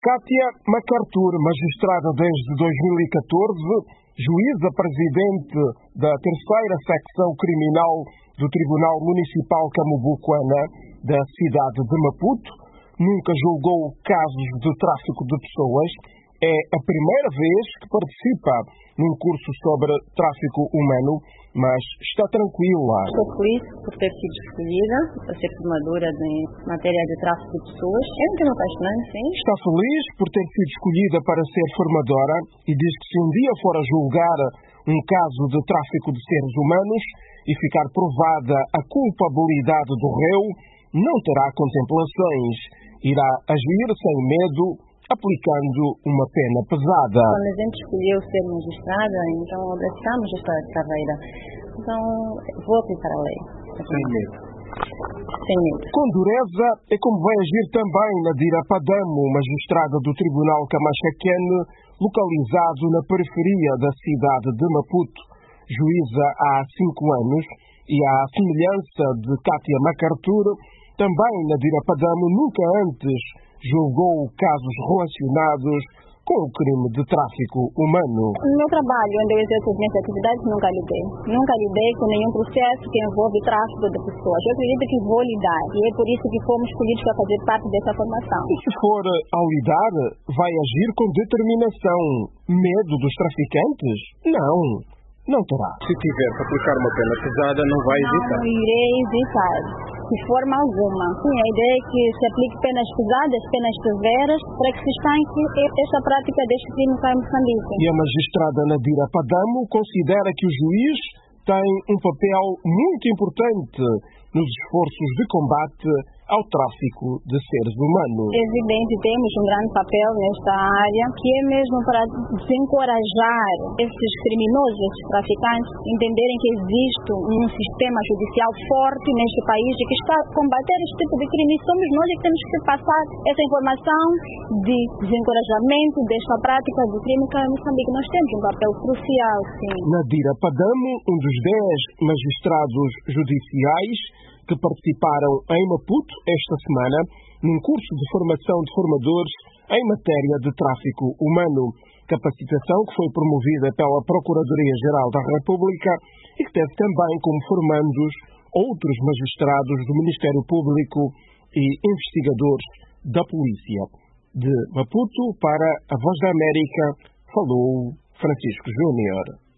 Kátia MacArthur, magistrada desde 2014, juíza presidente da terceira secção criminal do Tribunal Municipal Camubucuana da cidade de Maputo, nunca julgou casos de tráfico de pessoas. É a primeira vez que participa num curso sobre tráfico humano, mas está tranquila. Estou feliz por ter sido escolhida para ser formadora em matéria de tráfico de pessoas. É um tema apaixonante, sim. Está feliz por ter sido escolhida para ser formadora e diz que se um dia for a julgar um caso de tráfico de seres humanos e ficar provada a culpabilidade do réu, não terá contemplações. Irá agir sem medo, aplicando uma pena pesada. Quando a gente escolheu ser magistrada, então abraçamos esta carreira. Então, vou aplicar a lei. Sem medo. Sem medo. Com dureza é como vai agir também Nadira Padamo, magistrada do Tribunal Camachaquene, localizado na periferia da cidade de Maputo. Juíza há 5 anos e, à semelhança de Kátia MacArthur, também Nadira Padamo nunca antes julgou casos relacionados com o crime de tráfico humano. No meu trabalho, onde eu exerço as minhas atividades, nunca lidei com nenhum processo que envolve tráfico de pessoas. Eu acredito que vou lidar e é por isso que fomos escolhidos para fazer parte dessa formação. E se for ao lidar, vai agir com determinação. Medo dos traficantes? Não terá. Se tiver que aplicar uma pena pesada, não vai hesitar. Não irei hesitar, de forma alguma. Sim, a ideia é que se aplique penas pesadas, penas severas, para que se estanque esta prática deste crime cá em Moçambique. E a magistrada Nadira Padamo considera que o juiz tem um papel muito importante nos esforços de combate ao tráfico de seres humanos. É evidente, temos um grande papel nesta área, que é mesmo para desencorajar esses criminosos, esses traficantes, entenderem que existe um sistema judicial forte neste país e que está a combater este tipo de crime. E somos nós que temos que passar essa informação de desencorajamento desta prática do crime cá em Moçambique. Nós temos um papel crucial, sim. Nadira Padamo, um dos 10 magistrados judiciais que participaram em Maputo esta semana num curso de formação de formadores em matéria de tráfico humano. Capacitação que foi promovida pela Procuradoria-Geral da República e que teve também como formandos outros magistrados do Ministério Público e investigadores da Polícia. De Maputo para a Voz da América, falou Francisco Júnior.